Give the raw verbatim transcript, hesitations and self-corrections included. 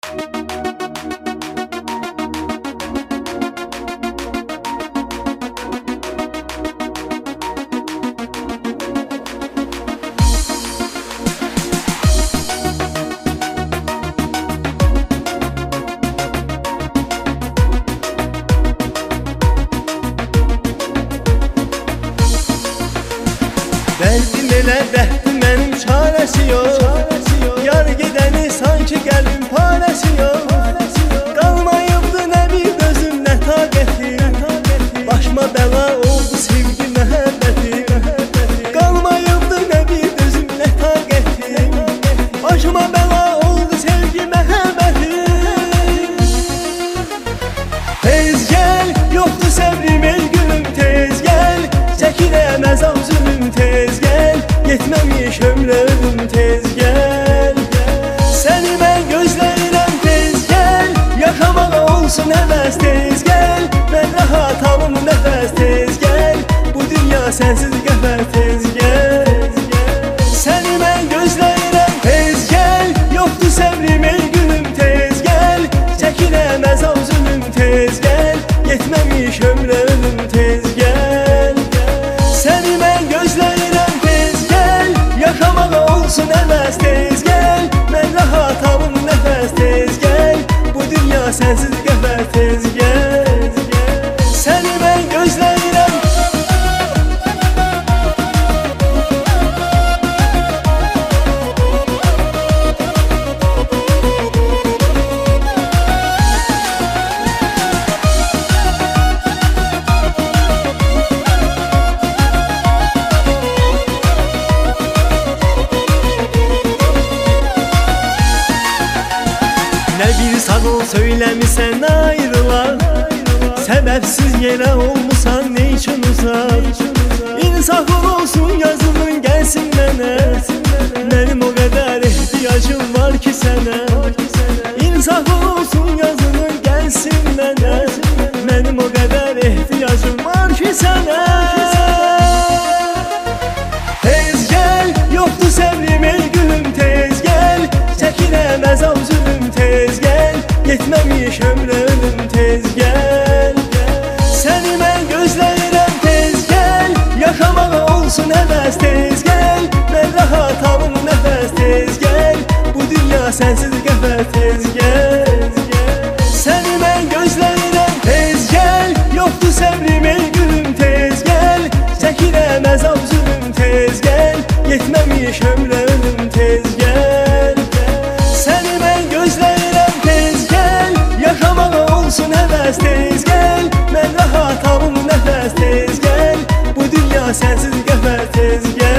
Dərdim elə rəhdim mənim çarəsi yox. Yar gedəni sanki qəlbim parəsi yox. Qalmayıbdı nə bir gözüm nə taqətim. Başıma bəla oldu sevgi məhəbbətim. Qalmayıbdı nə bir gözüm nə taqətim. Başıma bəla oldu sevgi məhəbbətim. Tez gəl, yoxdur səbrim ey gülüm, tez gəl. Çəkirəm əzab zülüm, tez gəl. Yetməmiş ömrə ölüm, tez gəl. Səni mən gözləyirəm, tez gəl. Yaşamağa olsun həvəs, tez gəl. Mən rahat alım nəfəs, tez gəl. Bu dünya sənsiz qəfər, tez gəl. Səni mən gözləyirəm, tez gəl. Yoxdur səbrim ey gülüm, tez gəl. Çəkirəm əzab zülüm, tez gəl. Yetməmiş ömrə ölüm, tez gəl. Səni mən gözləyirəm, tez gəl. Yaşamağa olsun həvəs, tez gəl. Mən rahat alım nəfəs, tez gəl. Bu dünya sənsiz qəfər, tez gəl. Səni mən gözləyirəm. Nə bir sağol söyləmisən ayrılar. Səbəbsiz yerə olmusan ne üçün uzaq. İnsafın olsun yazılın gəlsin mənə. Mənim o qədər ehtiyacım var ki sənə. İnsafın olsun yazılın gəlsin mənə. Mənim o qədər ehtiyacım var ki sənə. Tez gəl, yoxdur səbrim ey gülüm, tez gəl. Çəkirəm əzab zülüm, tez gəl. Yetməmiş ömrə ölüm, tez gəl. Səni mən gözləyirəm, tez gəl. Yaşamağa olsun həvəs, tez gəl. Mən rahat alım nəfəs, tez gəl. Bu dünya sənsiz qəfər, tez gəl. Səni mən gözləyirəm, tez gəl. Yoxdur səbrim ey gülüm, tez gəl. Çəkirəm əzab zülüm, tez gəl. Yetməmiş ömrə ölüm, tez gəl. Səni mən gözləyirəm, tez gəl. Yaşamağa olsun həvəs, tez gəl. Mən rahat alım nəfəs, tez gəl. Bu dünya sənsiz qəfər, tez gəl.